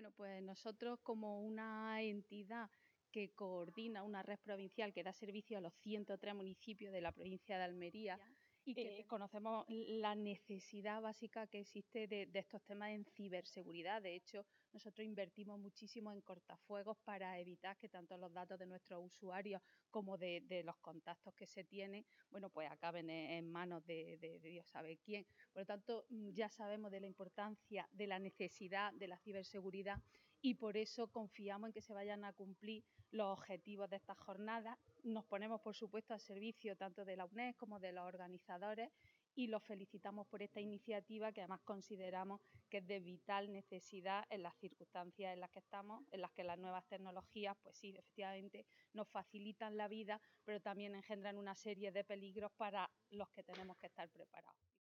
Bueno, pues nosotros como una entidad que coordina una red provincial que da servicio a los 103 municipios de la provincia de Almería y que conocemos la necesidad básica que existe de estos temas en ciberseguridad. De hecho, nosotros invertimos muchísimo en cortafuegos para evitar que tanto los datos de nuestros usuarios como de los contactos que se tienen, bueno, pues acaben en manos de Dios sabe quién. Por lo tanto, ya sabemos de la importancia, de la necesidad de la ciberseguridad y por eso confiamos en que se vayan a cumplir los objetivos de estas jornadas. Nos ponemos, por supuesto, al servicio tanto de la UNED como de los organizadores y los felicitamos por esta iniciativa que además consideramos que es de vital necesidad en las circunstancias en las que estamos, en las que las nuevas tecnologías, pues sí, efectivamente nos facilitan la vida, pero también engendran una serie de peligros para los que tenemos que estar preparados.